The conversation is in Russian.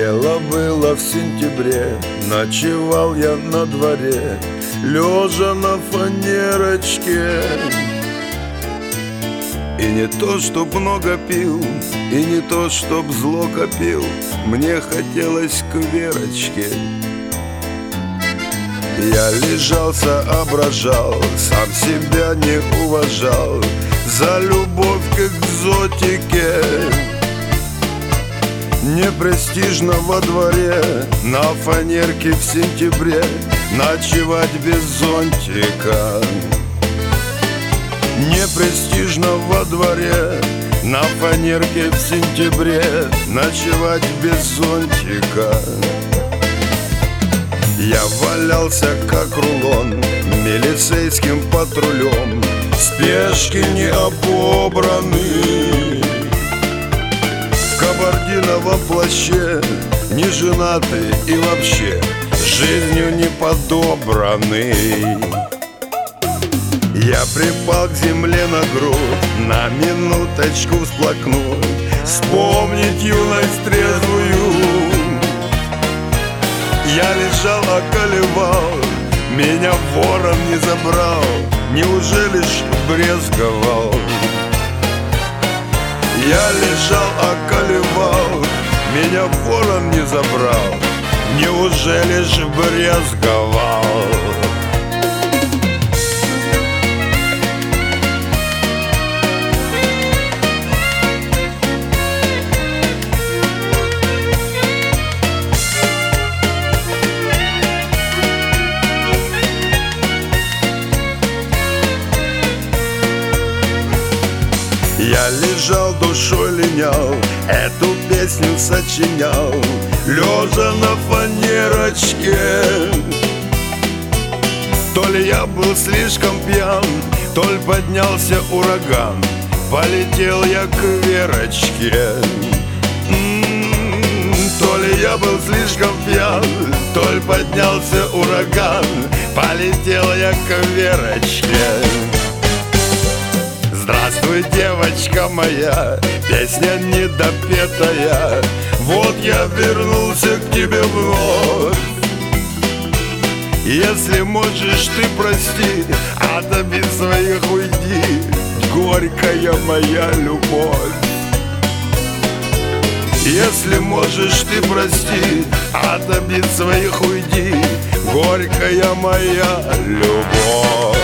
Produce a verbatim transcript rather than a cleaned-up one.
Дело было в сентябре, ночевал я на дворе, лежа на фанерочке. И не то, чтоб много пил, и не то, чтоб зло копил, мне хотелось к Верочке. Я лежал, соображал, сам себя не уважал за любовь к экзотике. Непрестижно во дворе, на фанерке в сентябре, ночевать без зонтика. Непрестижно во дворе, на фанерке в сентябре, ночевать без зонтика. Я валялся как рулон милицейским патрулем, спешки не обобраны, в кабардиновом плаще, не женатый и вообще жизнью не подобранный. Я припал к земле на грудь, на минуточку всплакнуть, вспомнить юность трезвую. Я лежал, околевал, меня ворон не забрал, неужели ж брезговал? Я лежал, околевал, меня ворон не забрал, неужели ж брезговал? Я лежал, душой линял, эту песню сочинял, лежа на фанерочке. То ли я был слишком пьян, то ли поднялся ураган, полетел я к Верочке. М-м-м, то ли я был слишком пьян, то ли поднялся ураган, полетел я к Верочке. Здравствуй, девочка моя, песня недопетая, вот я вернулся к тебе вновь. Если можешь, ты прости, от обид своих уйди, горькая моя любовь. Если можешь, ты прости, от обид своих уйди, горькая моя любовь.